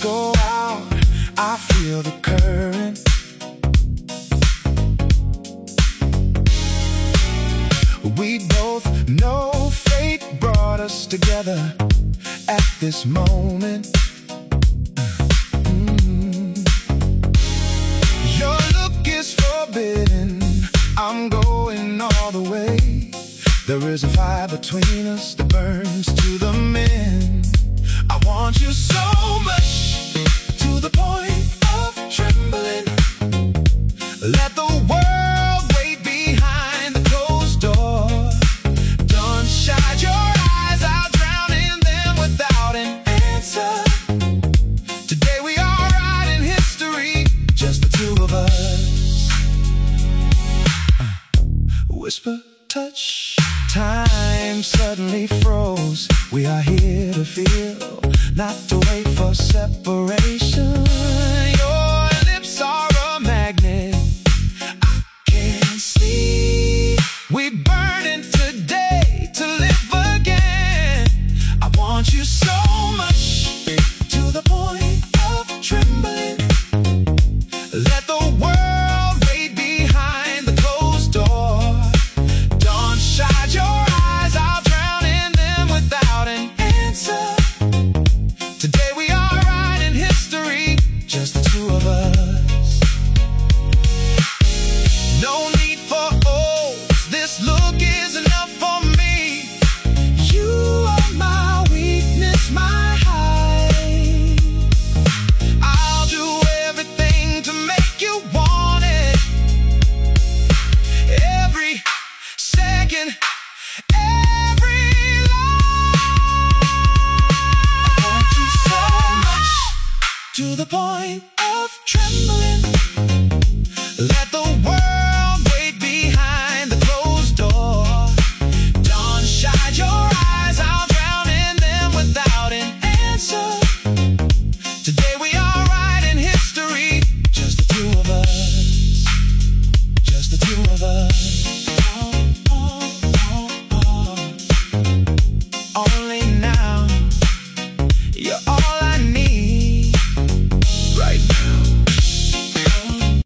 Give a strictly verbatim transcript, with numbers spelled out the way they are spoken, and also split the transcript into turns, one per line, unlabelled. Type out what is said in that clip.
go out, I feel the current. We both know fate brought us together at this moment. mm. Your look is forbidden, I'm going all the way. There is a fire between us that burns to the men. I want you so much, to the point of trembling. Let the world wait behind the closed door. Don't shine your eyes, I'll drown in them without an answer. Today we are writing history, just the two of us. uh, Whisper, touch, time suddenly froze. We are here to feel, not to wait for separation. You're